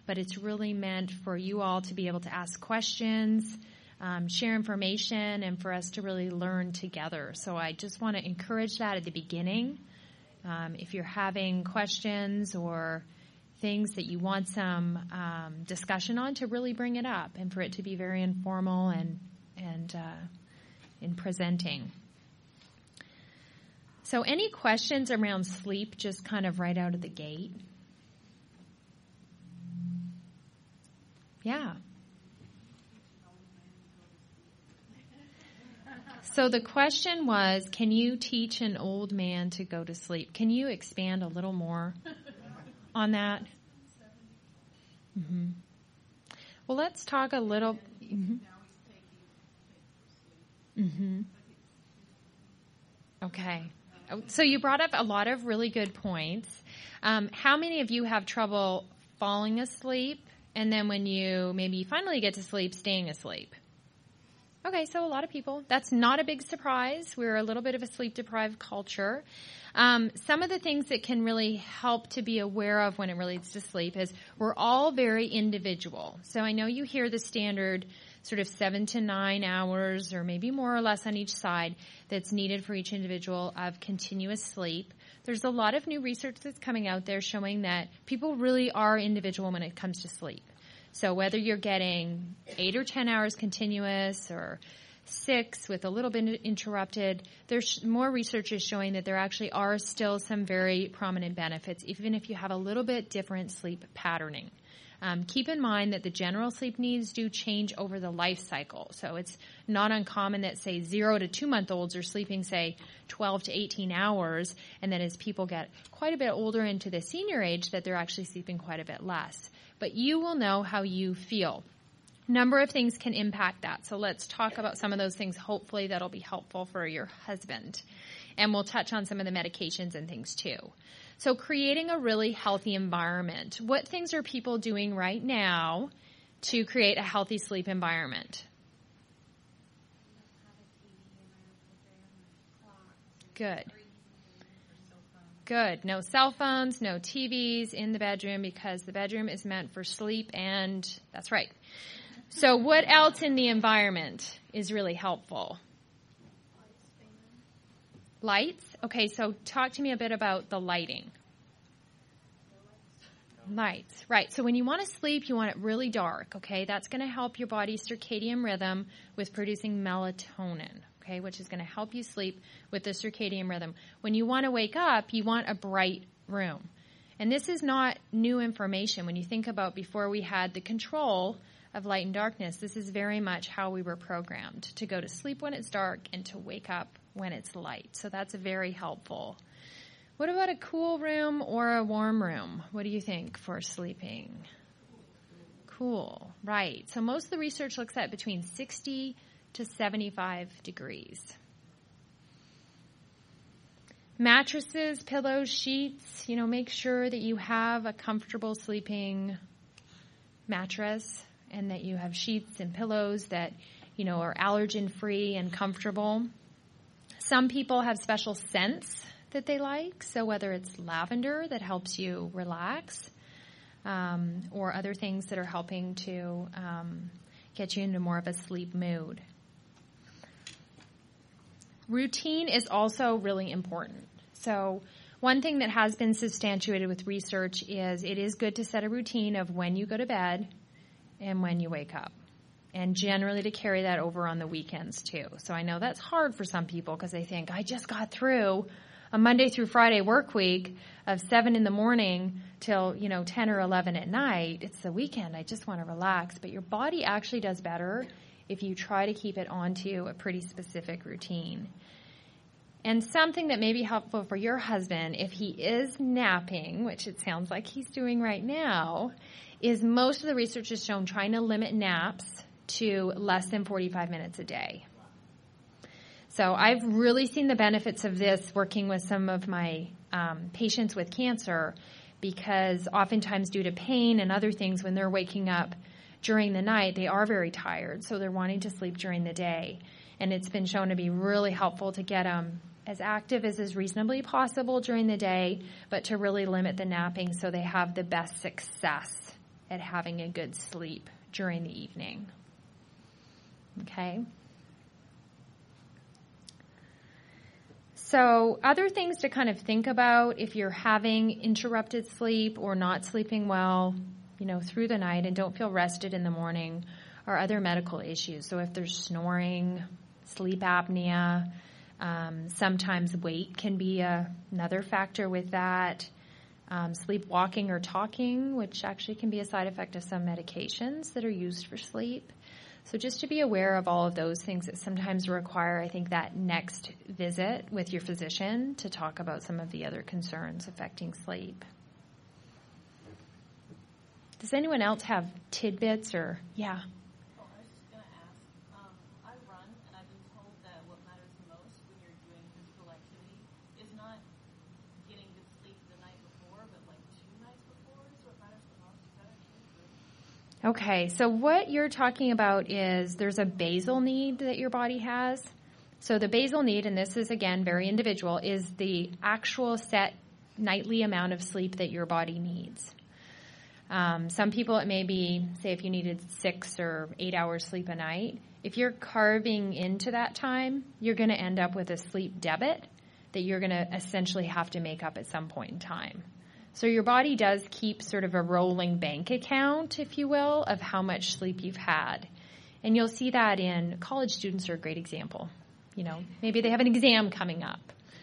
but it's really meant for you all to be able to ask questions, share information, and for us to really learn together. So I just want to encourage that at the beginning. If you're having questions or things that you want some discussion on, to really bring it up and for it to be very informal and in presenting. So any questions around sleep, just kind of right out of the gate? Yeah. So the question was, can you teach an old man to go to sleep? Can you expand a little more on that? Mm-hmm. Well, let's talk a little. Mm-hmm. Mm-hmm. Okay. So you brought up a lot of really good points. How many of you have trouble falling asleep, and then when you maybe finally get to sleep, staying asleep? Okay, so a lot of people. That's not a big surprise. We're a little bit of a sleep-deprived culture. Some of the things that can really help to be aware of when it relates to sleep is we're all very individual. So I know you hear the standard sort of 7 to 9 hours or maybe more or less on each side that's needed for each individual of continuous sleep. There's a lot of new research that's coming out there showing that people really are individual when it comes to sleep. So whether you're getting 8 or 10 hours continuous or 6 with a little bit interrupted, there's more research is showing that there actually are still some very prominent benefits, even if you have a little bit different sleep patterning. Keep in mind that the general sleep needs do change over the life cycle. So it's not uncommon that, say, 0 to 2-month-olds are sleeping, say, 12 to 18 hours, and then as people get quite a bit older into the senior age, that they're actually sleeping quite a bit less. But you will know how you feel. Number of things can impact that. So let's talk about some of those things. Hopefully that'll be helpful for your husband. And we'll touch on some of the medications and things too. So creating a really healthy environment. What things are people doing right now to create a healthy sleep environment? Good. Good. No cell phones, no TVs in the bedroom, because the bedroom is meant for sleep, and that's right. So what else in the environment is really helpful? Lights? Okay, so talk to me a bit about the lighting. Lights, right. So when you want to sleep, you want it really dark, okay? That's going to help your body's circadian rhythm with producing melatonin, okay, which is going to help you sleep with the circadian rhythm. When you want to wake up, you want a bright room. And this is not new information. When you think about before we had the control of light and darkness, this is very much how we were programmed, to go to sleep when it's dark and to wake up when it's light. So that's very helpful. What about a cool room or a warm room? What do you think for sleeping? Cool, right. So most of the research looks at between 60 to 75 degrees. Mattresses, pillows, sheets, make sure that you have a comfortable sleeping mattress and that you have sheets and pillows that, are allergen-free and comfortable. Some people have special scents that they like, so whether it's lavender that helps you relax, or other things that are helping to get you into more of a sleep mood. Routine is also really important. So one thing that has been substantiated with research is it is good to set a routine of when you go to bed and when you wake up, and generally to carry that over on the weekends too. So I know that's hard for some people because they think, I just got through a Monday through Friday work week of 7 in the morning till, 10 or 11 at night. It's the weekend. I just want to relax. But your body actually does better if you try to keep it onto a pretty specific routine. And something that may be helpful for your husband, if he is napping, which it sounds like he's doing right now, is most of the research has shown trying to limit naps to less than 45 minutes a day. So I've really seen the benefits of this working with some of my patients with cancer, because oftentimes due to pain and other things, when they're waking up during the night, they are very tired, so they're wanting to sleep during the day. And it's been shown to be really helpful to get them as active as is reasonably possible during the day, but to really limit the napping so they have the best success at having a good sleep during the evening. Okay? So other things to kind of think about if you're having interrupted sleep or not sleeping well, through the night and don't feel rested in the morning are other medical issues. So if there's snoring, sleep apnea, sometimes weight can be another factor with that. Sleepwalking or talking, which actually can be a side effect of some medications that are used for sleep. So just to be aware of all of those things that sometimes require, I think, that next visit with your physician to talk about some of the other concerns affecting sleep. Does anyone else have tidbits or, yeah? Oh, I was just going to ask, I run, and I've been told that what matters the most when you're doing physical activity is not getting good sleep the night before, but like 2 nights before is what matters the most. Is that actually true? Okay, so what you're talking about is there's a basal need that your body has. So the basal need, and this is, again, very individual, is the actual set nightly amount of sleep that your body needs. Some people, it may be, say, if you needed 6 or 8 hours sleep a night. If you're carving into that time, you're going to end up with a sleep debit that you're going to essentially have to make up at some point in time. So your body does keep sort of a rolling bank account, if you will, of how much sleep you've had. And you'll see that in college students are a great example. Maybe they have an exam coming up.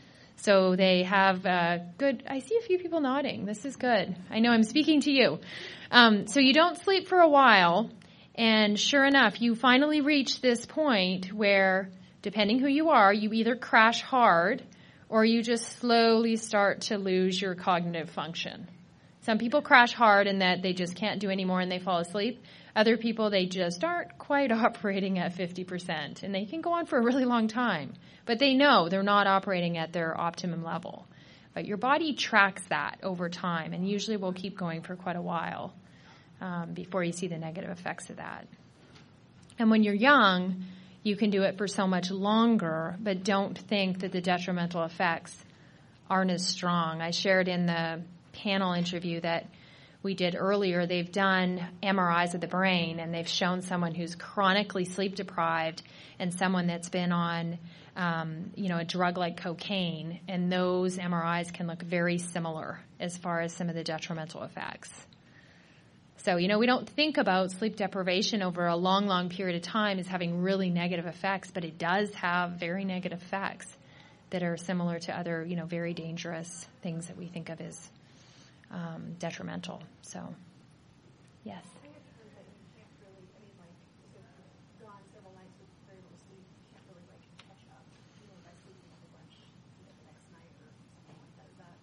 So they have good, I see a few people nodding. This is good. I know I'm speaking to you. So you don't sleep for a while, and sure enough, you finally reach this point where, depending who you are, you either crash hard or you just slowly start to lose your cognitive function. Some people crash hard in that they just can't do anymore and they fall asleep. Other people, they just aren't quite operating at 50%, and they can go on for a really long time. But they know they're not operating at their optimum level. But your body tracks that over time, and usually will keep going for quite a while before you see the negative effects of that. And when you're young, you can do it for so much longer, but don't think that the detrimental effects aren't as strong. I shared in the panel interview that we did earlier, they've done MRIs of the brain, and they've shown someone who's chronically sleep deprived and someone that's been on, a drug like cocaine, and those MRIs can look very similar as far as some of the detrimental effects. So, we don't think about sleep deprivation over a long, long period of time as having really negative effects, but it does have very negative effects that are similar to other, very dangerous things that we think of as detrimental. So, yes. I have heard that you can't really, if you've gone several nights with very little sleep, you can't really catch up, by sleeping a whole bunch the next night or something like that. Is that?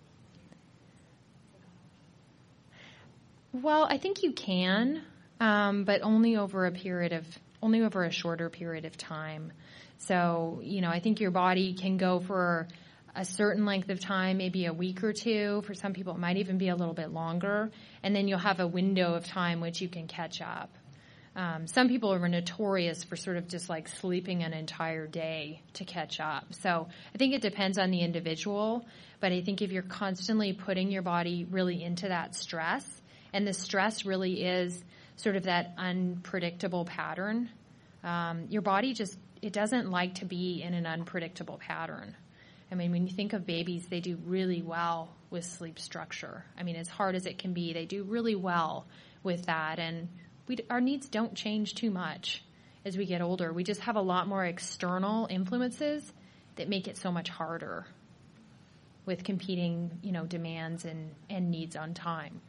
Well, I think you can, but only over a shorter period of time. So, I think your body can go for a certain length of time, maybe a week or two. For some people, it might even be a little bit longer. And then you'll have a window of time which you can catch up. Some people are notorious for sort of just sleeping an entire day to catch up. So I think it depends on the individual. But I think if you're constantly putting your body really into that stress, and the stress really is sort of that unpredictable pattern, your body it doesn't like to be in an unpredictable pattern. I mean, when you think of babies, they do really well with sleep structure. I mean, as hard as it can be, they do really well with that. And our needs don't change too much as we get older. We just have a lot more external influences that make it so much harder with competing, demands and needs on time.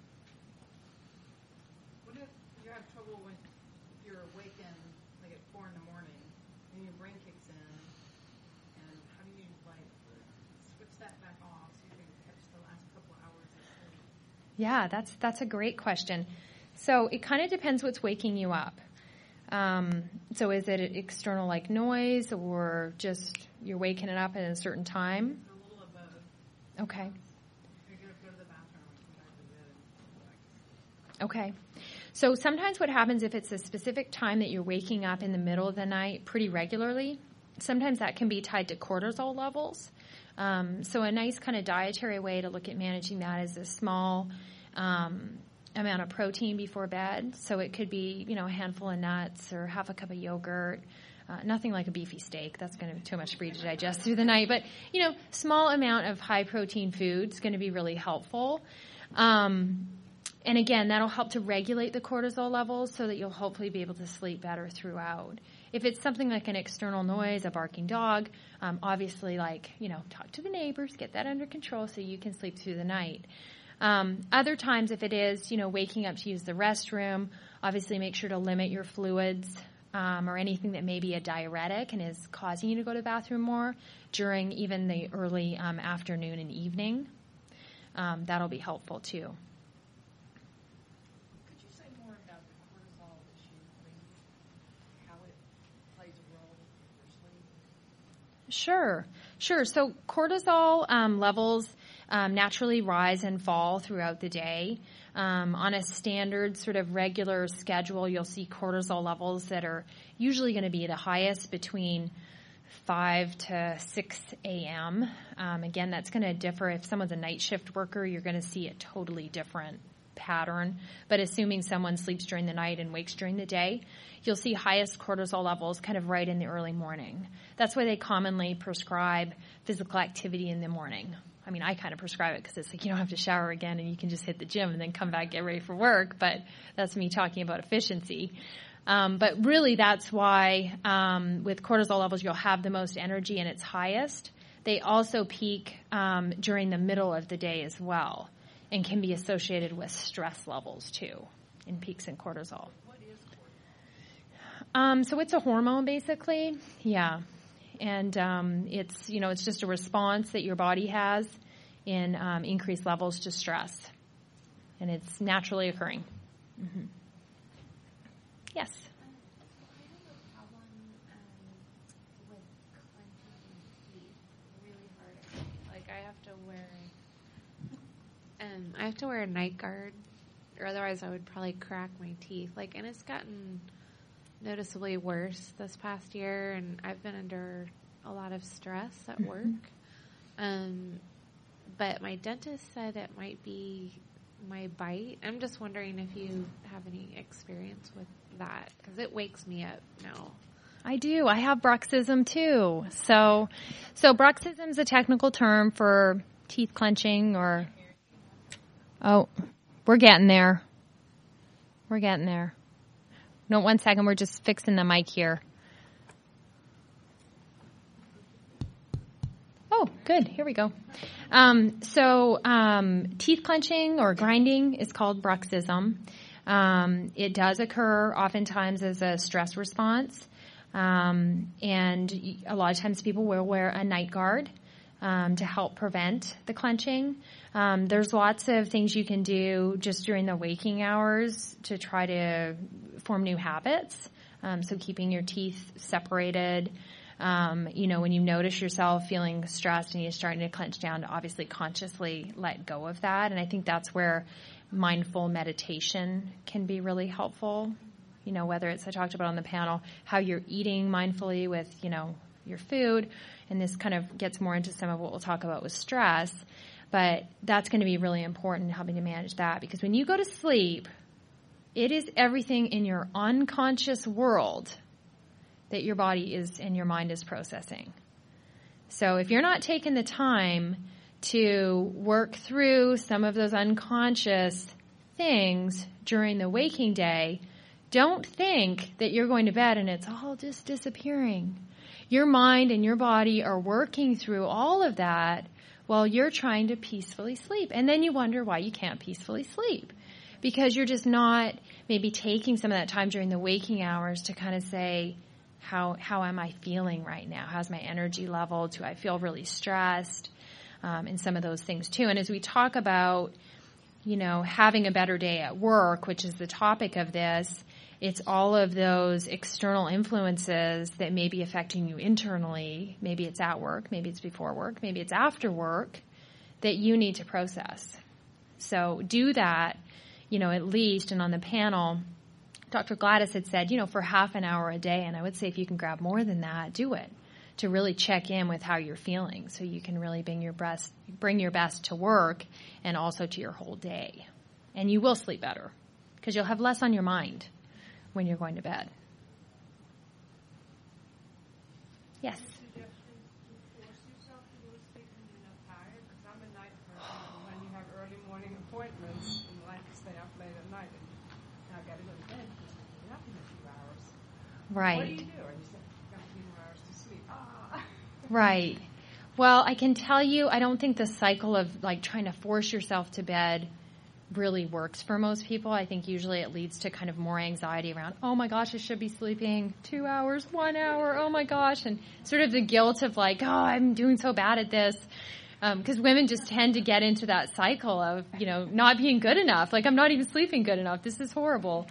What if you have trouble when you're awakened, at 4 in the morning, and your brain kicks in, and how do you, switch that back off so you can catch the last couple of hours of sleep? Yeah, that's a great question. So it kind of depends what's waking you up. So is it external noise, or just you're waking it up at a certain time? A little of both. Okay. You're going to go to the bathroom and come back to bed. Okay. So sometimes what happens if it's a specific time that you're waking up in the middle of the night pretty regularly, sometimes that can be tied to cortisol levels. So a nice kind of dietary way to look at managing that is a small amount of protein before bed. So it could be, a handful of nuts or half a cup of yogurt. Nothing like a beefy steak. That's going to be too much for you to digest through the night. But, small amount of high protein food is going to be really helpful. And again, that'll help to regulate the cortisol levels so that you'll hopefully be able to sleep better throughout. If it's something like an external noise, a barking dog, obviously talk to the neighbors, get that under control so you can sleep through the night. Other times, if it is, waking up to use the restroom, obviously make sure to limit your fluids or anything that may be a diuretic and is causing you to go to the bathroom more during even the early afternoon and evening. That'll be helpful too. Could you say more about the cortisol issue, please? How it plays a role in your sleep? Sure. So cortisol levels naturally rise and fall throughout the day. On a standard sort of regular schedule, you'll see cortisol levels that are usually going to be the highest between 5 to 6 a.m. Again, that's going to differ. If someone's a night shift worker, you're going to see a totally different pattern. But assuming someone sleeps during the night and wakes during the day, you'll see highest cortisol levels kind of right in the early morning. That's why they commonly prescribe physical activity in the morning. I mean, I kind of prescribe it because it's like you don't have to shower again and you can just hit the gym and then come back, get ready for work. But that's me talking about efficiency. But really, that's why with cortisol levels, you'll have the most energy and it's highest. They also peak during the middle of the day as well and can be associated with stress levels, too, in peaks in cortisol. What is cortisol? So it's a hormone, basically. Yeah. And it's just a response that your body has in increased levels to stress. And it's naturally occurring. Mm-hmm. Yes. I have a problem with clenching teeth really hard. Like I have to wear a night guard, or otherwise I would probably crack my teeth. And it's gotten noticeably worse this past year, and I've been under a lot of stress at work. But my dentist said it might be my bite. I'm just wondering if you have any experience with that, because it wakes me up now. I do. I have bruxism too. So bruxism is a technical term for teeth clenching or... Oh, we're getting there. No, 1 second. We're just fixing the mic here. Oh, good. Here we go. Teeth clenching or grinding is called bruxism. It does occur oftentimes as a stress response. And a lot of times people will wear a night guard to help prevent the clenching. There's lots of things you can do just during the waking hours to try to form new habits. So keeping your teeth separated. When you notice yourself feeling stressed and you're starting to clench down, to obviously consciously let go of that. And I think that's where mindful meditation can be really helpful. Whether it's, I talked about on the panel, how you're eating mindfully with, your food. And this kind of gets more into some of what we'll talk about with stress. But that's going to be really important, helping to manage that. Because when you go to sleep, it is everything in your unconscious world that your body is and your mind is processing. So if you're not taking the time to work through some of those unconscious things during the waking day, don't think that you're going to bed and it's all just disappearing. Your mind and your body are working through all of that while you're trying to peacefully sleep. And then you wonder why you can't peacefully sleep. Because you're just not maybe taking some of that time during the waking hours to kind of say, how am I feeling right now? How's my energy level? Do I feel really stressed? And some of those things too. And as we talk about, having a better day at work, which is the topic of this, it's all of those external influences that may be affecting you internally. Maybe it's at work, maybe it's before work, maybe it's after work, that you need to process. So do that, at least. And on the panel, Dr. Gladys had said, for half an hour a day, and I would say if you can grab more than that, do it, to really check in with how you're feeling so you can really bring your best to work and also to your whole day. And you will sleep better because you'll have less on your mind when you're going to bed. Yes? Suggestion to force yourself to go to sleep when you're not tired? Because I'm a night person. And when you have early morning appointments and like to stay up late at night, and now I got to go to bed because you're up in a few hours. Right. What do you do? And you say, I've got a few more hours to sleep. Right. Well, I can tell you, I don't think the cycle of like trying to force yourself to bed really works for most people. I think usually it leads to kind of more anxiety around, oh my gosh, I should be sleeping 2 hours, 1 hour, oh my gosh, and sort of the guilt of like, oh, I'm doing so bad at this. Because women just tend to get into that cycle of, not being good enough. Like, I'm not even sleeping good enough. This is horrible.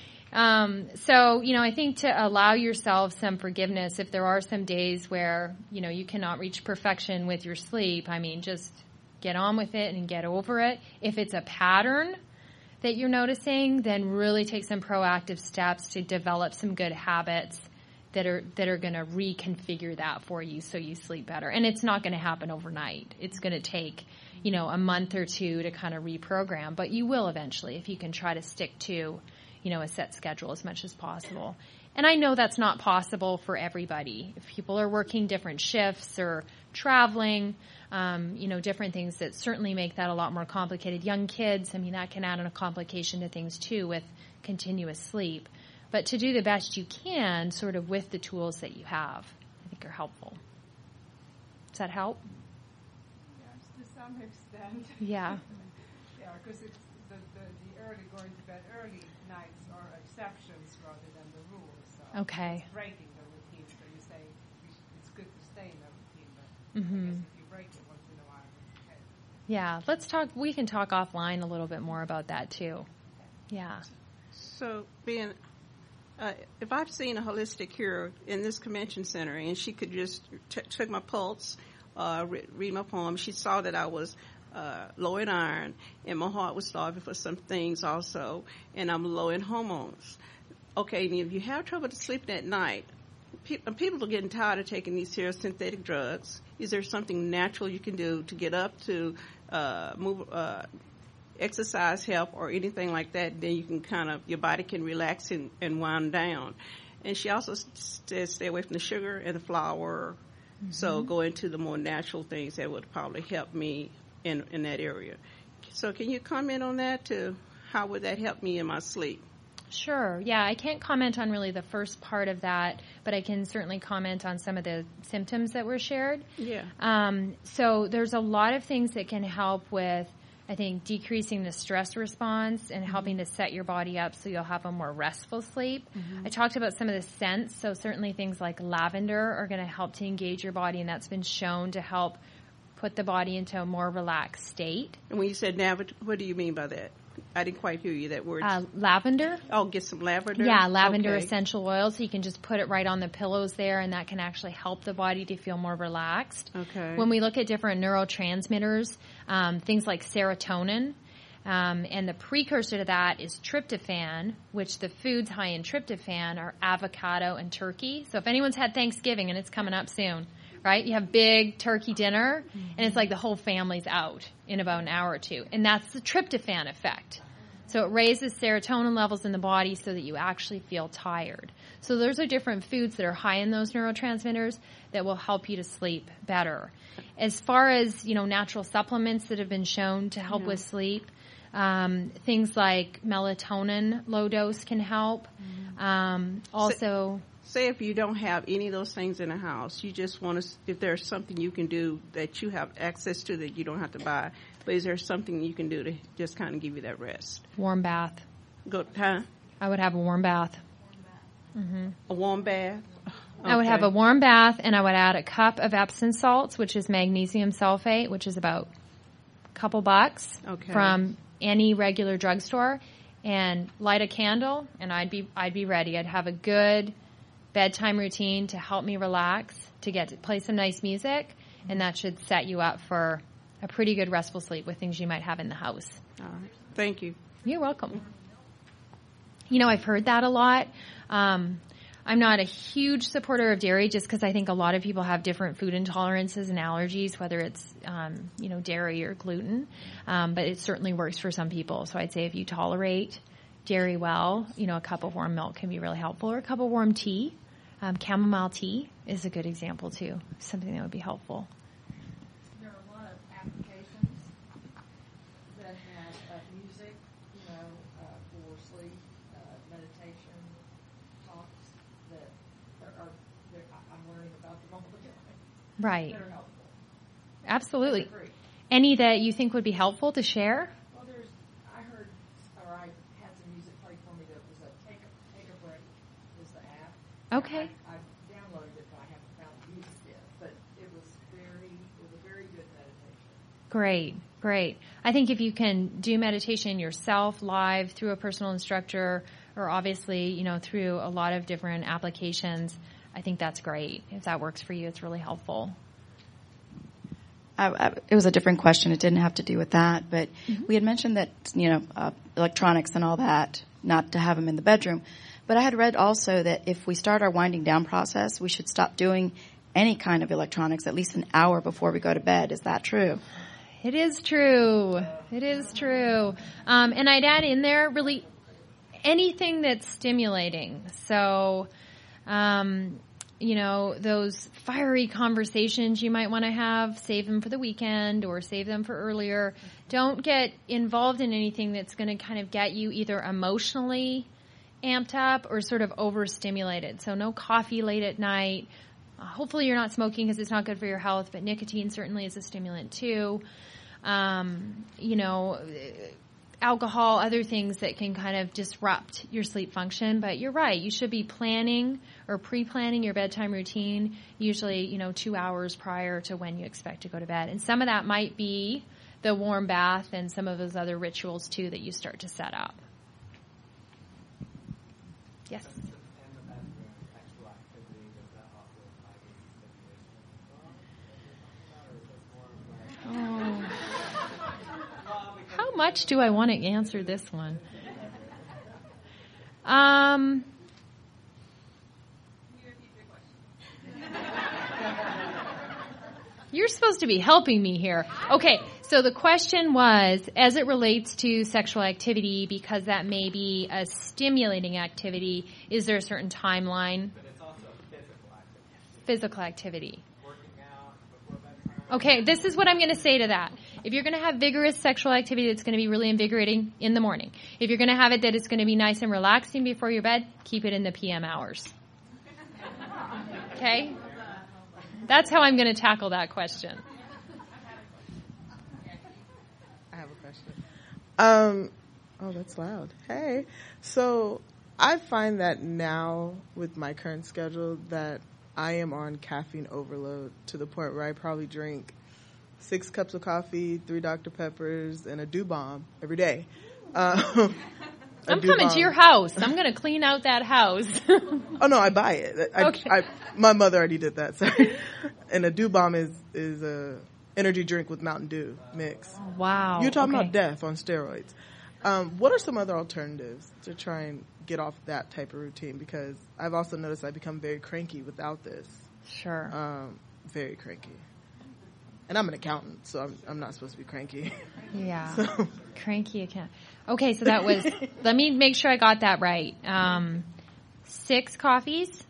So, I think to allow yourself some forgiveness, if there are some days where, you cannot reach perfection with your sleep, just get on with it and get over it. If it's a pattern that you're noticing, then really take some proactive steps to develop some good habits that are going to reconfigure that for you so you sleep better. And it's not going to happen overnight. It's going to take, a month or two to kind of reprogram, but you will eventually if you can try to stick to, a set schedule as much as possible. And I know that's not possible for everybody. If people are working different shifts or traveling, different things that certainly make that a lot more complicated. Young kids, that can add a complication to things too with continuous sleep. But to do the best you can sort of with the tools that you have, I think are helpful. Does that help? Yes, to some extent. Yeah. Yeah, because it's the early going to bed early nights are exceptions rather than the rules. So Okay. It's breaking the routine. So you say it's good to stay in the routine, but I guess if you break it once in a while, it's okay. Yeah. Let's talk. We can talk offline a little bit more about that too. Yeah. So, if I've seen a holistic cure in this convention center, and she could just check my pulse, read my poem, she saw that I was low in iron, and my heart was starving for some things also, and I'm low in hormones. Okay, and if you have trouble sleeping at night, people are getting tired of taking these here synthetic drugs. Is there something natural you can do to get up to move? Exercise help or anything like that, then you can your body can relax and wind down. And she also says stay away from the sugar and the flour. Mm-hmm. So go into the more natural things that would probably help me in that area. So can you comment on that too? How would that help me in my sleep? Sure. Yeah, I can't comment on really the first part of that, but I can certainly comment on some of the symptoms that were shared. Yeah. So there's a lot of things that can help with, I think, decreasing the stress response and helping to set your body up so you'll have a more restful sleep. Mm-hmm. I talked about some of the scents, so certainly things like lavender are going to help to engage your body, and that's been shown to help put the body into a more relaxed state. And when you said what do you mean by that? I didn't quite hear you, that word. Lavender. Oh, get some lavender? Yeah, lavender okay. essential oil, so you can just put it right on the pillows there, and that can actually help the body to feel more relaxed. Okay. When we look at different neurotransmitters, things like serotonin, and the precursor to that is tryptophan, which the foods high in tryptophan are avocado and turkey. So if anyone's had Thanksgiving, and it's coming up soon, right? You have big turkey dinner, and it's like the whole family's out in about an hour or two. And that's the tryptophan effect. So it raises serotonin levels in the body so that you actually feel tired. So those are different foods that are high in those neurotransmitters that will help you to sleep better. As far as, natural supplements that have been shown to help with sleep, things like melatonin, low dose can help. Also... Say if you don't have any of those things in the house, you just want to, if there's something you can do that you have access to that you don't have to buy, but is there something you can do to just kind of give you that rest? Warm bath. I would have a warm bath. Mm-hmm. A warm bath? Okay. I would have a warm bath, and I would add a cup of Epsom salts, which is magnesium sulfate, which is about a couple bucks from any regular drugstore, and light a candle, and I'd be ready. I'd have a good bedtime routine to help me relax, to play some nice music, and that should set you up for a pretty good restful sleep with things you might have in the house. All right. Thank you. You're welcome. I've heard that a lot. I'm not a huge supporter of dairy just because I think a lot of people have different food intolerances and allergies, whether it's, dairy or gluten. But it certainly works for some people. So I'd say if you tolerate dairy well, a cup of warm milk can be really helpful, or a cup of warm tea. Chamomile tea is a good example too, something that would be helpful. There are a lot of applications that have music, for sleep, meditation, talks that I'm learning about them all the time. Right. That are helpful. Absolutely. Free. Any that you think would be helpful to share? Well, I had some music played for me that was a Take a Break is the app. Okay. I downloaded it, but I haven't found the music yet. But it was a very good meditation. Great. I think if you can do meditation yourself, live, through a personal instructor, or obviously, through a lot of different applications, I think that's great. If that works for you, it's really helpful. It was a different question. It didn't have to do with that. But we had mentioned that, electronics and all that, not to have them in the bedroom. But I had read also that if we start our winding down process, we should stop doing any kind of electronics at least an hour before we go to bed. Is that true? It is true. And I'd add in there really anything that's stimulating. So, those fiery conversations you might want to have, save them for the weekend or save them for earlier. Don't get involved in anything that's going to kind of get you either emotionally amped up or sort of overstimulated. So no coffee late at night. Hopefully you're not smoking because it's not good for your health, but nicotine certainly is a stimulant too. Alcohol, other things that can kind of disrupt your sleep function. But you're right. You should be planning or pre-planning your bedtime routine, usually, 2 hours prior to when you expect to go to bed. And some of that might be the warm bath and some of those other rituals, too, that you start to set up. Yes? Oh. How much do I want to answer this one? You're supposed to be helping me here. Okay, so the question was, as it relates to sexual activity, because that may be a stimulating activity, is there a certain timeline? But it's also physical activity. Physical activity. Working out before bedtime. Okay, this is what I'm going to say to that. If you're going to have vigorous sexual activity that's going to be really invigorating in the morning, if you're going to have it that it's going to be nice and relaxing before your bed, keep it in the PM hours. Okay? That's how I'm going to tackle that question. I have a question. Oh, that's loud. Hey. So I find that now with my current schedule that I am on caffeine overload to the point where I probably drink 6 cups of coffee, 3 Dr. Peppers, and a Dew Bomb every day. I'm coming to your house. I'm going to clean out that house. Oh, no, I buy it. Okay. My mother already did that, sorry. And a Dew Bomb is a energy drink with Mountain Dew mix. Wow. You're talking about death on steroids. What are some other alternatives to try and get off that type of routine? Because I've also noticed I become very cranky without this. Sure. Very cranky. And I'm an accountant, so I'm not supposed to be cranky. Yeah. So. Cranky account. Okay, so that was, let me make sure I got that right. 6 coffees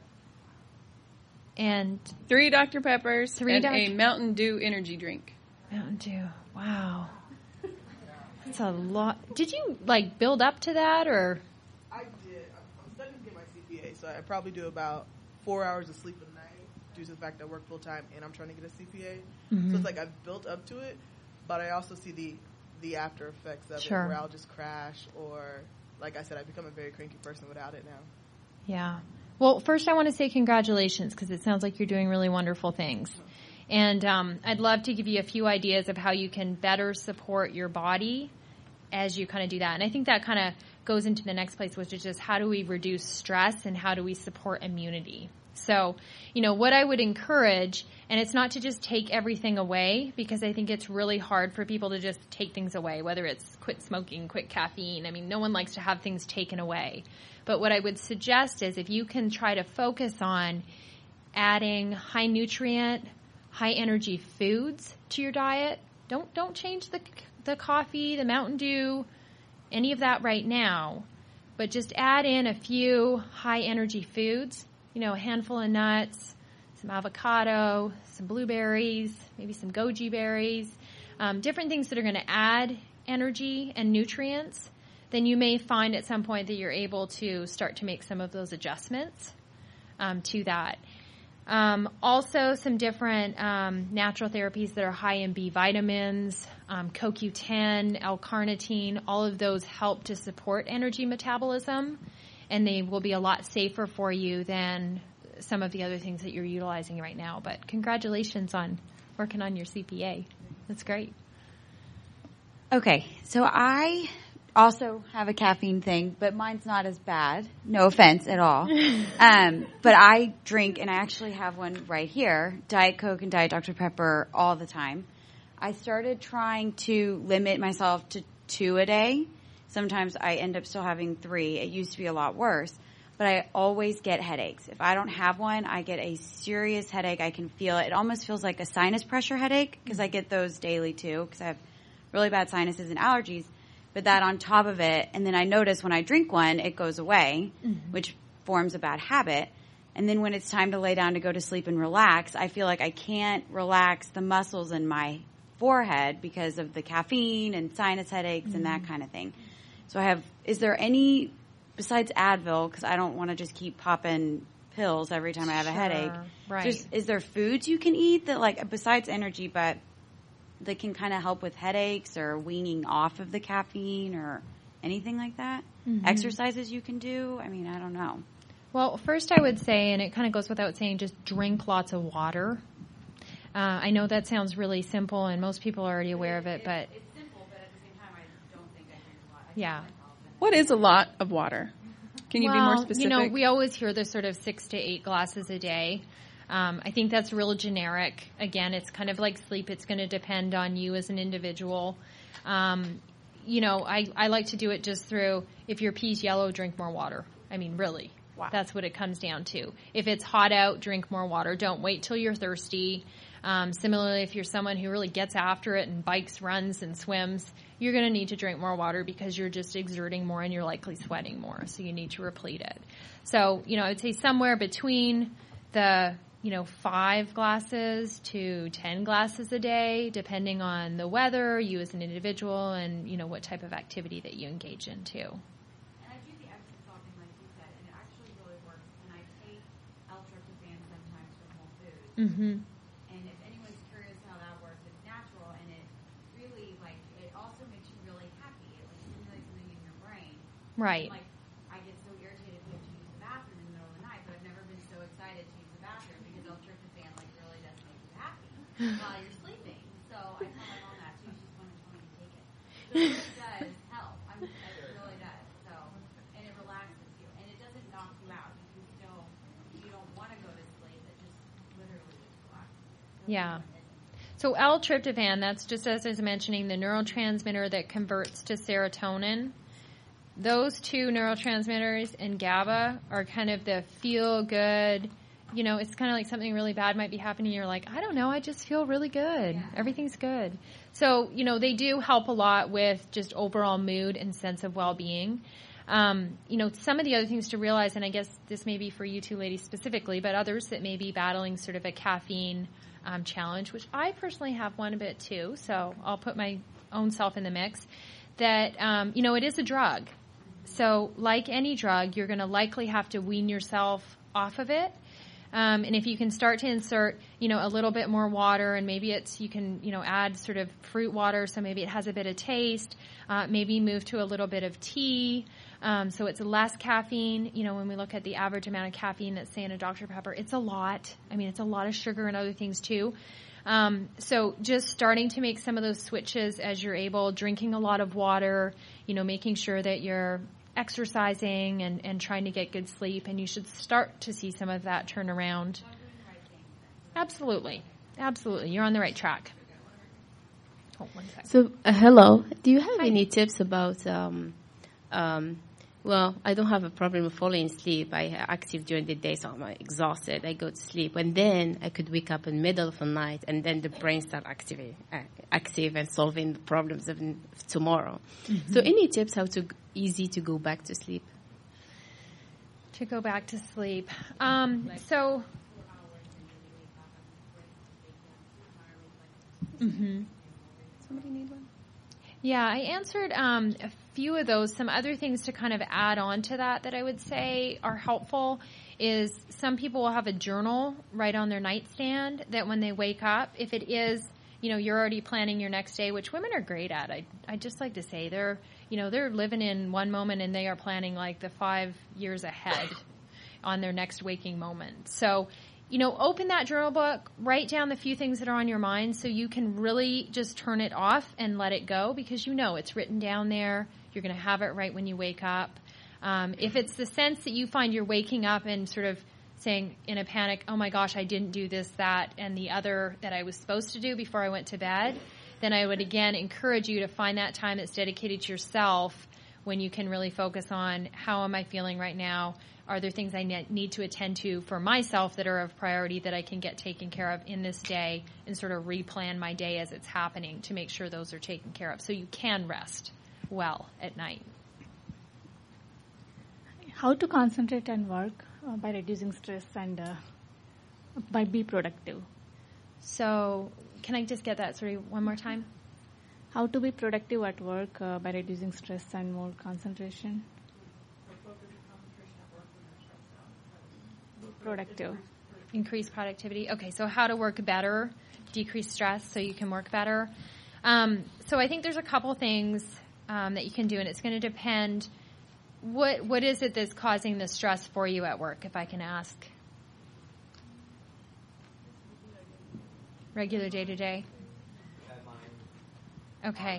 and 3 Dr. Peppers 3 and Dr. a Mountain Dew energy drink. Mountain Dew. Wow. That's a lot. Did you, build up to that, or? I did. I'm studying to get my CPA, so I probably do about 4 hours of sleep a night due to the fact that I work full-time and I'm trying to get a CPA. Mm-hmm. So it's I've built up to it, but I also see the after effects of Sure. it where I'll just crash or, like I said, I become a very cranky person without it now. Yeah. Well, first I want to say congratulations because it sounds like you're doing really wonderful things. And I'd love to give you a few ideas of how you can better support your body as you kind of do that. And I think that kind of goes into the next place, which is just how do we reduce stress and how do we support immunity. So, what I would encourage, and it's not to just take everything away, because I think it's really hard for people to just take things away, whether it's quit smoking, quit caffeine. I mean, no one likes to have things taken away. But what I would suggest is if you can try to focus on adding high nutrient, high energy foods to your diet. Don't change the coffee, the Mountain Dew, any of that right now, but just add in a few high energy foods, a handful of nuts, some avocado, some blueberries, maybe some goji berries, different things that are going to add energy and nutrients. Then you may find at some point that you're able to start to make some of those adjustments to that. Also, some different natural therapies that are high in B vitamins, CoQ10, L-carnitine, all of those help to support energy metabolism, and they will be a lot safer for you than some of the other things that you're utilizing right now. But congratulations on working on your CPA. That's great. Okay, so I also have a caffeine thing, but mine's not as bad. No offense at all. But I drink, and I actually have one right here, Diet Coke and Diet Dr. Pepper all the time. I started trying to limit myself to 2 a day. Sometimes I end up still having 3. It used to be a lot worse. But I always get headaches. If I don't have one, I get a serious headache. I can feel it. It almost feels like a sinus pressure headache because I get those daily too because I have really bad sinuses and allergies. But that on top of it, and then I notice when I drink one, it goes away, which forms a bad habit. And then when it's time to lay down to go to sleep and relax, I feel like I can't relax the muscles in my forehead because of the caffeine and sinus headaches and that kind of thing. So is there any, besides Advil, because I don't want to just keep popping pills every time I have a headache. Right. Is there foods you can eat that, like, besides energy, but that can kind of help with headaches or weaning off of the caffeine or anything like that? Exercises you can do? I mean, I don't know. Well, first I would say, and it kind of goes without saying, just drink lots of water. I know that sounds really simple, and most people are already aware of it, but It's simple, but at the same time, I don't think I drink a lot. yeah. What is a lot of water? Can you be more specific? We always hear the sort of 6 to 8 glasses a day. I think that's real generic. Again, it's kind of like sleep. It's going to depend on you as an individual. I like to do it just through, if your pee's yellow, drink more water. I mean, really. Wow. That's what it comes down to. If it's hot out, drink more water. Don't wait till you're thirsty. Similarly, if you're someone who really gets after it and bikes, runs, and swims, you're going to need to drink more water because you're just exerting more and you're likely sweating more. So you need to replete it. So, I would say somewhere between the 5 glasses to 10 glasses a day, depending on the weather, you as an individual, and, what type of activity that you engage in, too. And I do the extra salting like you said, and it actually really works. And I take L-tryptophan sometimes from Whole Foods. Mm-hmm. And if anyone's curious how that works, it's natural, and it really, it also makes you really happy. It, stimulates something in your brain. Right. And, I get so irritated if you have to use the bathroom in the middle of the night, but I've never been so excited to use the bathroom because L-tryptophan, really does make you happy while you're sleeping. So I tell my mom that, too. She's one of 20 to take it. So it really does help. It really does. So, and it relaxes you. And it doesn't knock you out. You don't want to go to sleep. It just literally just relaxes you. Yeah. So L-tryptophan, that's just as I was mentioning, the neurotransmitter that converts to serotonin. Those 2 neurotransmitters and GABA are kind of the feel-good, it's kind of like something really bad might be happening. You're like, I don't know, I just feel really good. Yeah. Everything's good. So, they do help a lot with just overall mood and sense of well-being. Some of the other things to realize, and I guess this may be for you 2 ladies specifically, but others that may be battling sort of a caffeine challenge, which I personally have one a bit too, so I'll put my own self in the mix, that, it is a drug. So like any drug, you're going to likely have to wean yourself off of it. And if you can start to insert, a little bit more water, and maybe you can, add sort of fruit water, so maybe it has a bit of taste, maybe move to a little bit of tea, so it's less caffeine. When we look at the average amount of caffeine that's, say, in a Dr. Pepper, it's a lot. I mean, it's a lot of sugar and other things too. So just starting to make some of those switches as you're able, drinking a lot of water, making sure that you're exercising and trying to get good sleep, and you should start to see some of that turn around. Absolutely. Absolutely. You're on the right track. Hold 1 second. So, hello. Do you have Hi. any tips about, well, I don't have a problem with falling asleep. I active during the day, so I'm exhausted. I go to sleep, and then I could wake up in the middle of the night, and then the brain start active and solving the problems of tomorrow. Mm-hmm. So, any tips how to easy to go back to sleep? To go back to sleep. So. Mm-hmm. Somebody need one? Yeah, I answered a few of those. Some other things to kind of add on to that I would say are helpful is some people will have a journal right on their nightstand that when they wake up, if it is, you're already planning your next day, which women are great at. I just like to say they're living in one moment and they are planning like the 5 years ahead on their next waking moment. So, open that journal book, write down the few things that are on your mind so you can really just turn it off and let it go because it's written down there. You're going to have it right when you wake up. If it's the sense that you find you're waking up and sort of saying in a panic, oh my gosh, I didn't do this, that, and the other that I was supposed to do before I went to bed, then I would again encourage you to find that time that's dedicated to yourself when you can really focus on how am I feeling right now? Are there things I need to attend to for myself that are of priority that I can get taken care of in this day and sort of replan my day as it's happening to make sure those are taken care of so you can rest well at night. How to concentrate and work by reducing stress and by be productive? So can I just get that one more time? How to be productive at work by reducing stress and more concentration? Productive. Increase productivity. Okay, so how to work better, decrease stress so you can work better. So I think there's a couple things that you can do, and it's going to depend. What is it that's causing the stress for you at work, if I can ask? Regular day-to-day? Okay.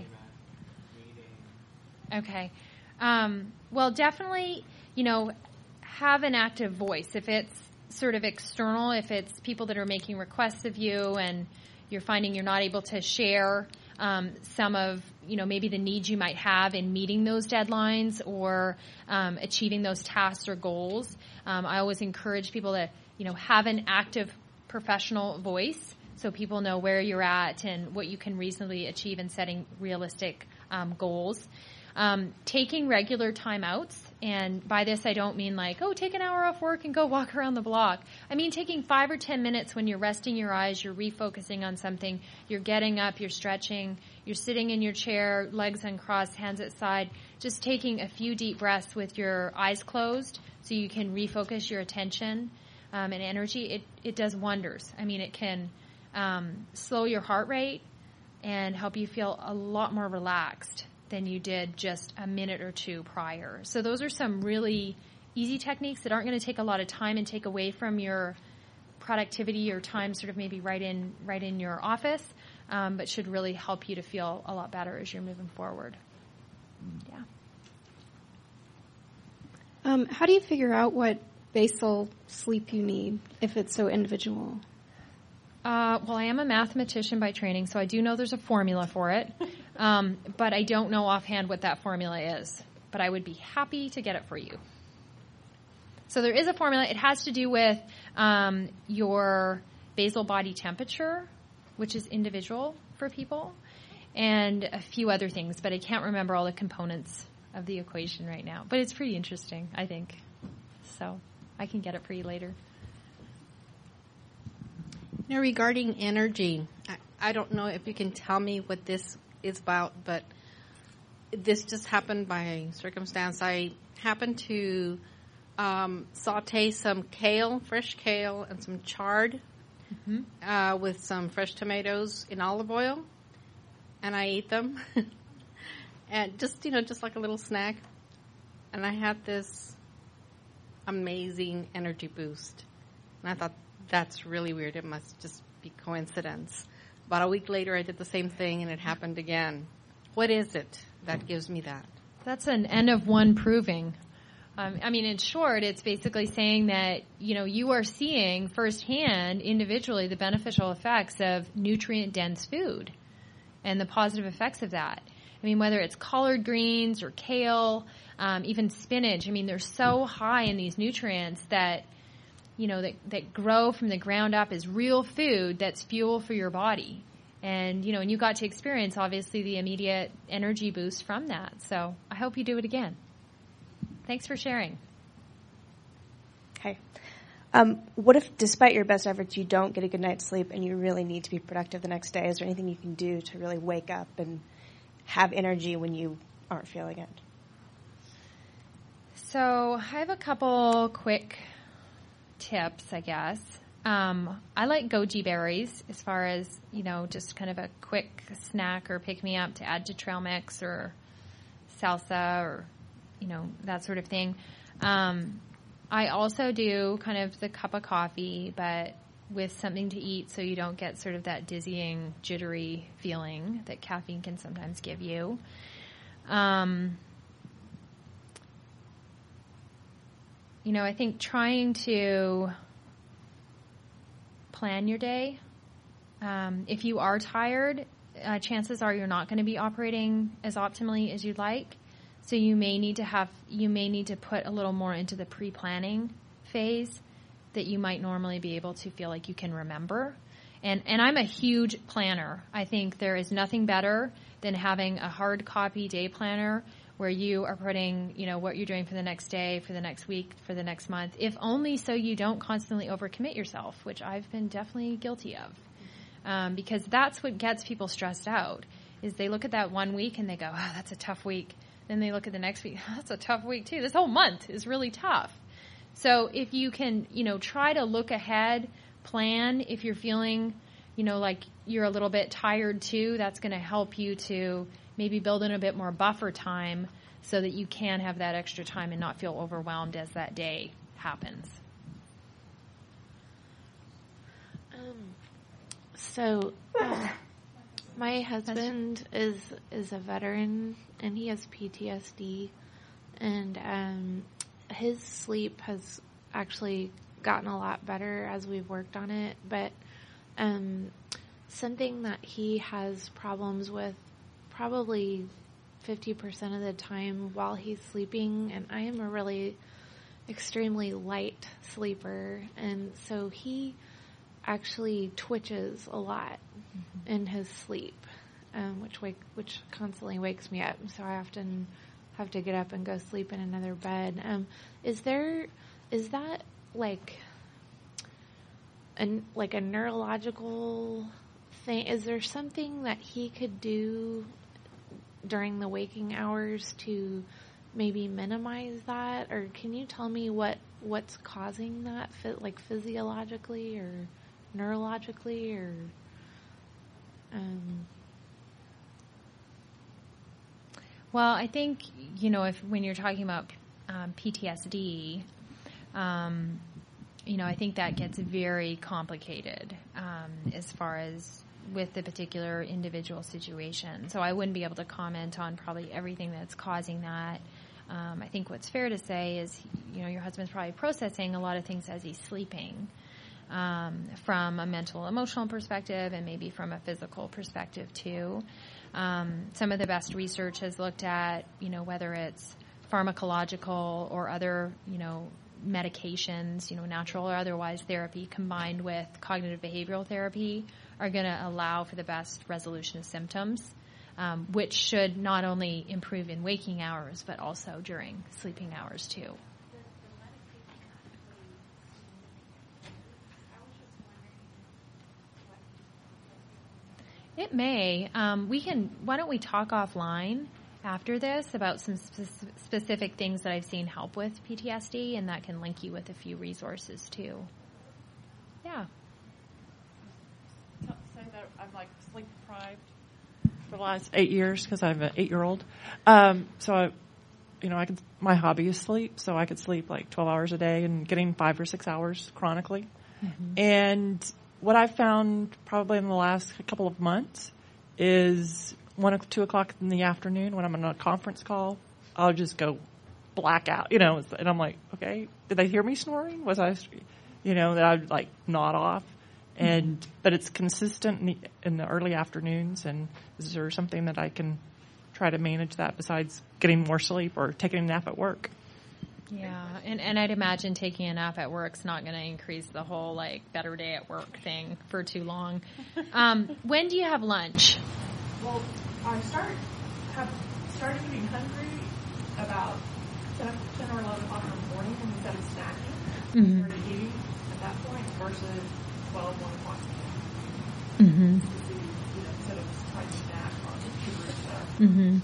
Okay. Well, definitely, have an active voice. If it's sort of external, if it's people that are making requests of you and you're finding you're not able to share some of, maybe the needs you might have in meeting those deadlines or achieving those tasks or goals, I always encourage people to, have an active professional voice so people know where you're at and what you can reasonably achieve in setting realistic goals. Taking regular timeouts, and by this I don't mean like, take an hour off work and go walk around the block. I mean taking 5 or 10 minutes when you're resting your eyes, you're refocusing on something, you're getting up, you're stretching, you're sitting in your chair, legs uncrossed, hands at side, just taking a few deep breaths with your eyes closed so you can refocus your attention and energy. It does wonders. I mean, it can slow your heart rate and help you feel a lot more relaxed than you did just a minute or two prior. So those are some really easy techniques that aren't going to take a lot of time and take away from your productivity or time sort of maybe right in your office, but should really help you to feel a lot better as you're moving forward. Yeah. How do you figure out what basal sleep you need if it's so individual? Well, I am a mathematician by training, so I do know there's a formula for it. But I don't know offhand what that formula is. But I would be happy to get it for you. So there is a formula. It has to do with your basal body temperature, which is individual for people, and a few other things. But I can't remember all the components of the equation right now. But it's pretty interesting, I think. So I can get it for you later. Regarding energy, I don't know if you can tell me what this is about, but this just happened by circumstance. I happened to saute some kale, fresh kale, and some chard with some fresh tomatoes in olive oil, and I ate them, and just like a little snack, and I had this amazing energy boost, and I thought, that's really weird. It must just be coincidence. About a week later, I did the same thing, and it happened again. What is it that gives me that? That's an N of 1 proving. I mean, in short, it's basically saying that, you are seeing firsthand, individually, the beneficial effects of nutrient-dense food and the positive effects of that. I mean, whether it's collard greens or kale, even spinach, I mean, they're so high in these nutrients that, that grow from the ground up as real food that's fuel for your body. And, and you got to experience, obviously, the immediate energy boost from that. So I hope you do it again. Thanks for sharing. Okay. What if, despite your best efforts, you don't get a good night's sleep and you really need to be productive the next day? Is there anything you can do to really wake up and have energy when you aren't feeling it? So I have a couple quick tips, I guess. I like goji berries as far as, just kind of a quick snack or pick-me-up to add to trail mix or salsa or that sort of thing. I also do kind of the cup of coffee, but with something to eat so you don't get sort of that dizzying, jittery feeling that caffeine can sometimes give you. I think trying to plan your day. If you are tired, chances are you're not going to be operating as optimally as you'd like. So you may need to put a little more into the pre-planning phase that you might normally be able to feel like you can remember. And I'm a huge planner. I think there is nothing better than having a hard copy day planner where you are putting, what you're doing for the next day, for the next week, for the next month, if only so you don't constantly overcommit yourself, which I've been definitely guilty of. Because that's what gets people stressed out, is they look at that 1 week and they go, oh, that's a tough week. Then they look at the next week, oh, that's a tough week too. This whole month is really tough. So if you can, try to look ahead, plan, if you're feeling, like you're a little bit tired too, that's going to help you to maybe build in a bit more buffer time so that you can have that extra time and not feel overwhelmed as that day happens. My husband is a veteran and he has PTSD, and his sleep has actually gotten a lot better as we've worked on it, but something that he has problems with probably 50% of the time while he's sleeping, and I am a really extremely light sleeper, and so he actually twitches a lot in his sleep, which constantly wakes me up. So I often have to get up and go sleep in another bed. Is that like a neurological thing? Is there something that he could do during the waking hours to maybe minimize that? Or can you tell me what's causing that, like physiologically or neurologically, or Well, I think, when you're talking about PTSD, I think that gets very complicated as far as with the particular individual situation. So I wouldn't be able to comment on probably everything that's causing that. I think what's fair to say is, your husband's probably processing a lot of things as he's sleeping, from a mental, emotional perspective and maybe from a physical perspective too. Some of the best research has looked at, whether it's pharmacological or other, medications, natural or otherwise therapy combined with cognitive behavioral therapy are going to allow for the best resolution of symptoms, which should not only improve in waking hours, but also during sleeping hours too. It may. Why don't we talk offline after this about some specific things that I've seen help with PTSD, and that can link you with a few resources too. Yeah. Say that I'm like sleep deprived for the last 8 years because I have an 8-year-old. So my hobby is sleep, so I could sleep like 12 hours a day and getting 5 or 6 hours chronically. Mm-hmm. And what I've found probably in the last couple of months is 1 or 2 o'clock in the afternoon when I'm on a conference call, I'll just go black out, you know, and I'm like, okay, did they hear me snoring? Was I, you know, that I'd like nod off. And, but it's consistent in the early afternoons. And is there something that I can try to manage that besides getting more sleep or taking a nap at work? Yeah, and I'd imagine taking a nap at work's not going to increase the whole, like, better day at work thing for too long. When do you have lunch? Well, I started getting hungry about 10 or 11 o'clock in the morning instead of snacking. Mm-hmm. I started eating at that point versus 12, 1 o'clock. Mm-hmm. Instead of trying to snack on sugar and stuff. Mm-hmm.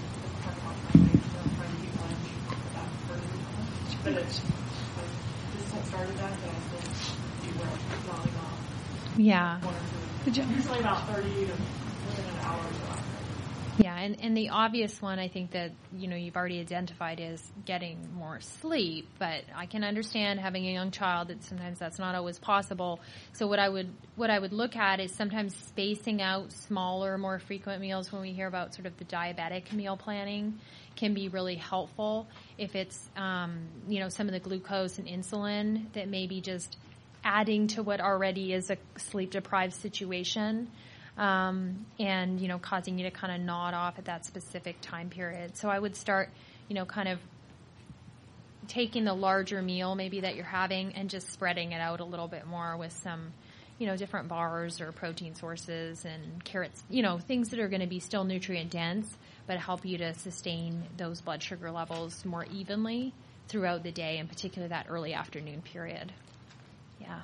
But it's, I just started that, but I still do well, falling off. Yeah. Usually about 30 to within an hour or so. Yeah, and the obvious one I think that, you know, you've already identified is getting more sleep, but I can understand having a young child that sometimes that's not always possible. So what I would look at is sometimes spacing out smaller, more frequent meals. When we hear about sort of the diabetic meal planning, can be really helpful if it's, you know, some of the glucose and insulin that may be just adding to what already is a sleep-deprived situation, and, you know, causing you to kind of nod off at that specific time period. So I would start, you know, kind of taking the larger meal maybe that you're having and just spreading it out a little bit more with some, you know, different bars or protein sources and carrots, you know, things that are going to be still nutrient dense, but help you to sustain those blood sugar levels more evenly throughout the day, in particular that early afternoon period. Yeah.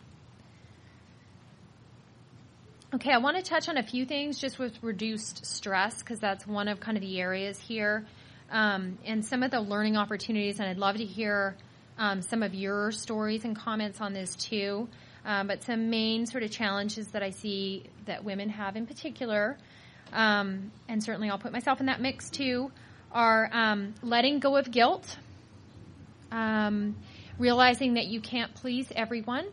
Okay, I want to touch on a few things just with reduced stress, because that's one of kind of the areas here, and some of the learning opportunities, and I'd love to hear some of your stories and comments on this too. But some main sort of challenges that I see that women have in particular, and certainly I'll put myself in that mix too, are letting go of guilt, realizing that you can't please everyone,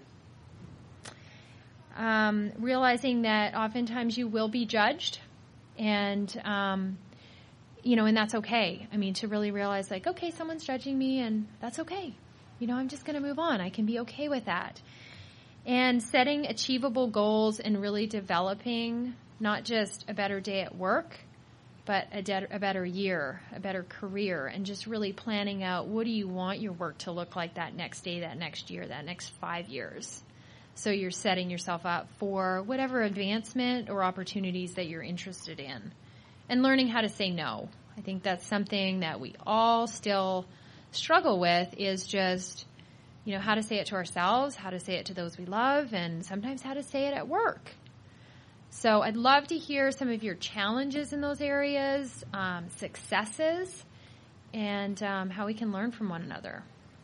realizing that oftentimes you will be judged, and you know, and that's okay. I mean, to really realize, like, okay, someone's judging me, and that's okay. You know, I'm just going to move on. I can be okay with that. And setting achievable goals and really developing not just a better day at work, but a better year, a better career, and just really planning out what do you want your work to look like that next day, that next year, that next 5 years. So you're setting yourself up for whatever advancement or opportunities that you're interested in. And learning how to say no. I think that's something that we all still struggle with, is just, you know, how to say it to ourselves, how to say it to those we love, and sometimes how to say it at work. So I'd love to hear some of your challenges in those areas, successes, and how we can learn from one another.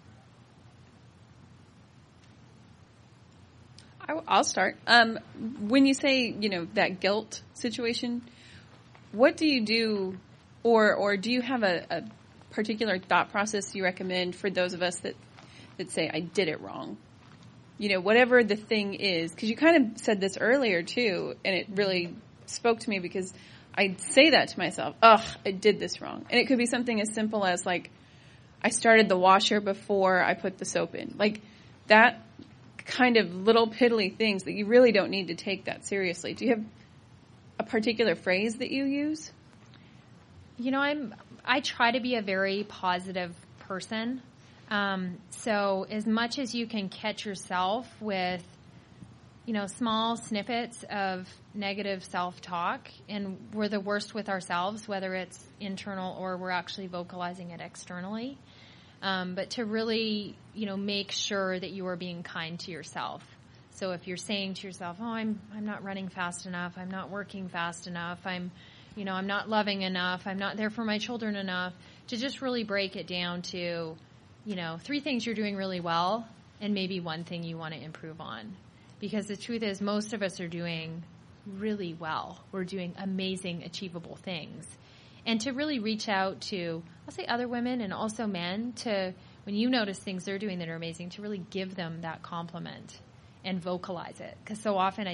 I'll start. When you say, you know, that guilt situation, what do you do, or do you have a particular thought process you recommend for those of us that say, I did it wrong? You know, whatever the thing is, because you kind of said this earlier too, and it really spoke to me because I say that to myself, I did this wrong. And it could be something as simple as, like, I started the washer before I put the soap in. Like, that kind of little piddly things that you really don't need to take that seriously. Do you have a particular phrase that you use? You know, I try to be a very positive person. So as much as you can catch yourself with, you know, small snippets of negative self-talk, and we're the worst with ourselves, whether it's internal or we're actually vocalizing it externally. But to really, you know, make sure that you are being kind to yourself. So if you're saying to yourself, I'm not running fast enough, I'm not working fast enough, I'm not loving enough, I'm not there for my children enough, to just really break it down to, you know, 3 things you're doing really well and maybe 1 thing you want to improve on. Because the truth is, most of us are doing really well. We're doing amazing, achievable things. And to really reach out to, I'll say other women and also men, to, when you notice things they're doing that are amazing, to really give them that compliment and vocalize it. Because so often I think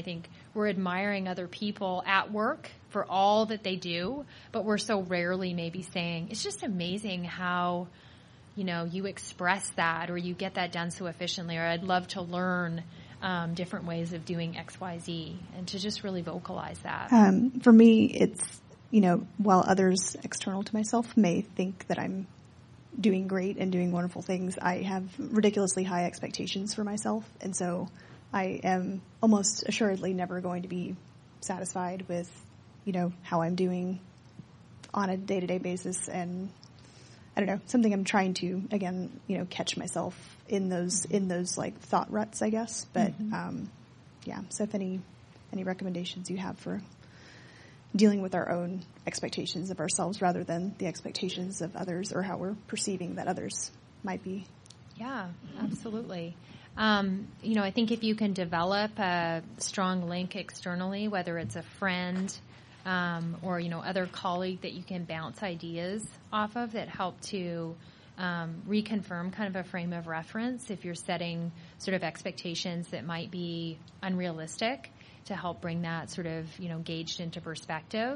we're admiring other people at work for all that they do, but we're so rarely maybe saying, it's just amazing how, you express that or you get that done so efficiently, or I'd love to learn different ways of doing X, Y, Z, and to just really vocalize that. For me, it's, while others external to myself may think that I'm doing great and doing wonderful things, I have ridiculously high expectations for myself. And so I am almost assuredly never going to be satisfied with, how I'm doing on a day-to-day basis. And I don't know, something I'm trying to, again, catch myself in those like thought ruts, I guess. But, so if any recommendations you have for dealing with our own expectations of ourselves rather than the expectations of others, or how we're perceiving that others might be. Yeah, absolutely. I think if you can develop a strong link externally, whether it's a friend or, other colleague that you can bounce ideas off of that help to reconfirm kind of a frame of reference if you're setting sort of expectations that might be unrealistic, to help bring that sort of, gauged into perspective.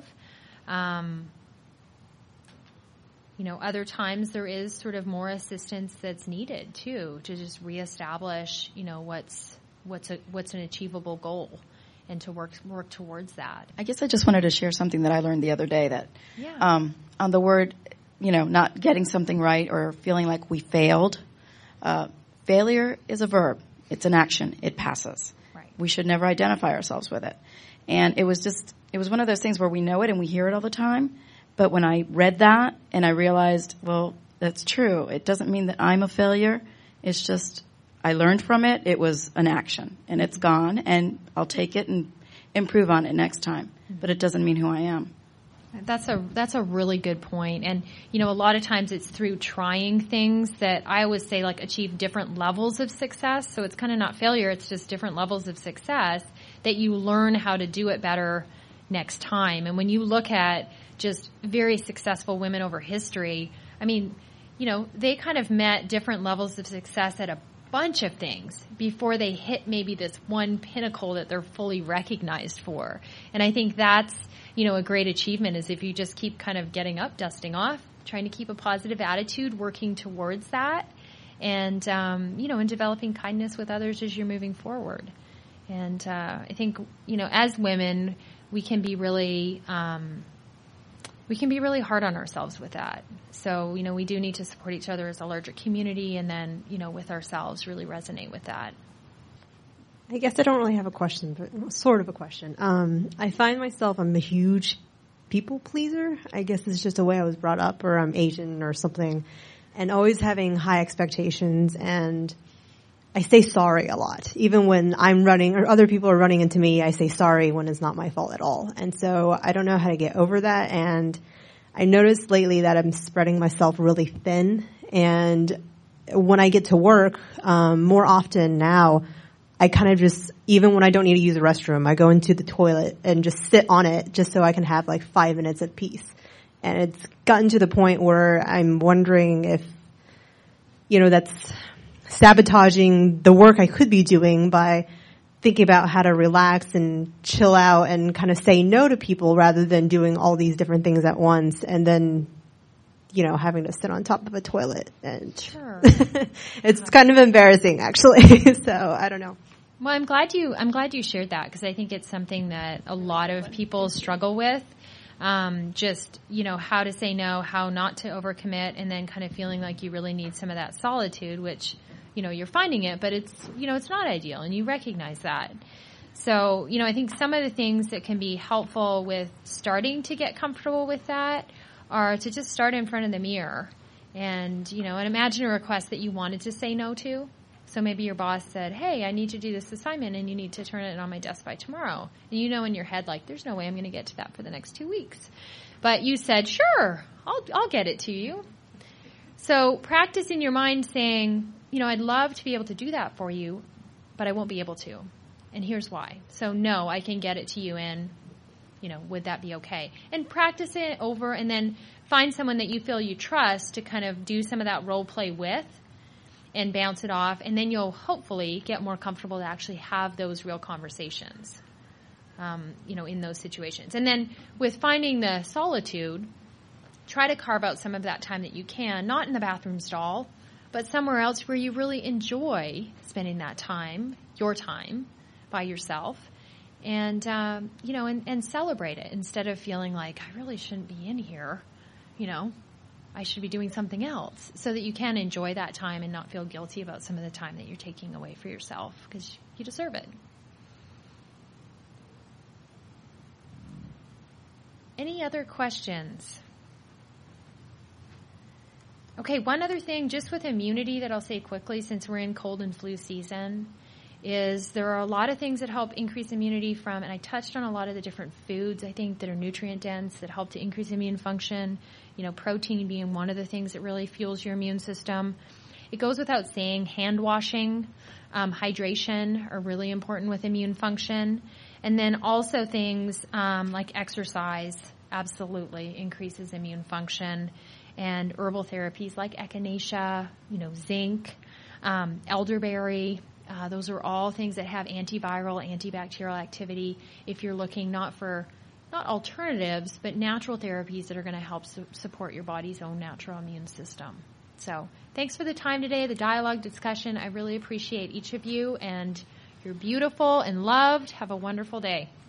Other times there is sort of more assistance that's needed too, to just reestablish, what's an achievable goal, and to work towards that. I guess I just wanted to share something that I learned the other day, that on the word, not getting something right or feeling like we failed. Failure is a verb. It's an action. It passes. Right. We should never identify ourselves with it. And it was one of those things where we know it and we hear it all the time. But when I read that and I realized, well, that's true. It doesn't mean that I'm a failure. It's just I learned from it. It was an action, and it's gone, and I'll take it and improve on it next time. But it doesn't mean who I am. That's a really good point. And, a lot of times it's through trying things that I always say, like, achieve different levels of success. So it's kind of not failure. It's just different levels of success that you learn how to do it better next time. And when you look at just very successful women over history, I mean, they kind of met different levels of success at a bunch of things before they hit maybe this one pinnacle that they're fully recognized for. And I think that's, a great achievement, is if you just keep kind of getting up, dusting off, trying to keep a positive attitude, working towards that, and, and developing kindness with others as you're moving forward. And I think, as women, we can be really hard on ourselves with that. So, we do need to support each other as a larger community, and then, with ourselves, really resonate with that. I guess I don't really have a question, but sort of a question. I find myself, I'm a huge people pleaser. I guess it's just a way I was brought up, or I'm Asian or something, and always having high expectations, and I say sorry a lot. Even when I'm running or other people are running into me, I say sorry when it's not my fault at all. And so I don't know how to get over that. And I noticed lately that I'm spreading myself really thin. And when I get to work, more often now, I kind of just, even when I don't need to use the restroom, I go into the toilet and just sit on it just so I can have like 5 minutes of peace. And it's gotten to the point where I'm wondering if, that's sabotaging the work I could be doing by thinking about how to relax and chill out and kind of say no to people rather than doing all these different things at once, and then, having to sit on top of a toilet. And sure. It's kind of embarrassing, actually. So I don't know. Well, I'm glad you shared that, because I think it's something that a lot of people struggle with. Just, how to say no, how not to overcommit, and then kind of feeling like you really need some of that solitude, which, you're finding it, but it's, it's not ideal, and you recognize that. So, I think some of the things that can be helpful with starting to get comfortable with that are to just start in front of the mirror and, and imagine a request that you wanted to say no to. So maybe your boss said, hey, I need to do this assignment and you need to turn it on my desk by tomorrow. And in your head, like, there's no way I'm going to get to that for the next 2 weeks. But you said, sure, I'll get it to you. So practice in your mind saying, I'd love to be able to do that for you, but I won't be able to. And here's why. So no, I can get it to you, and, would that be okay? And practice it over, and then find someone that you feel you trust to kind of do some of that role play with and bounce it off. And then you'll hopefully get more comfortable to actually have those real conversations. in those situations. And then with finding the solitude, try to carve out some of that time that you can, not in the bathroom stall, but somewhere else where you really enjoy spending that time, your time, by yourself, and and celebrate it instead of feeling like I really shouldn't be in here, I should be doing something else, so that you can enjoy that time and not feel guilty about some of the time that you're taking away for yourself, because you deserve it. Any other questions? Okay, one other thing just with immunity that I'll say quickly, since we're in cold and flu season, is there are a lot of things that help increase immunity and I touched on a lot of the different foods, I think, that are nutrient dense that help to increase immune function, protein being one of the things that really fuels your immune system. It goes without saying, hand washing, hydration are really important with immune function. And then also things like exercise absolutely increases immune function. And herbal therapies like echinacea, zinc, elderberry, those are all things that have antiviral, antibacterial activity if you're looking not alternatives, but natural therapies that are going to help support your body's own natural immune system. So thanks for the time today, the dialogue, discussion. I really appreciate each of you, and you're beautiful and loved. Have a wonderful day.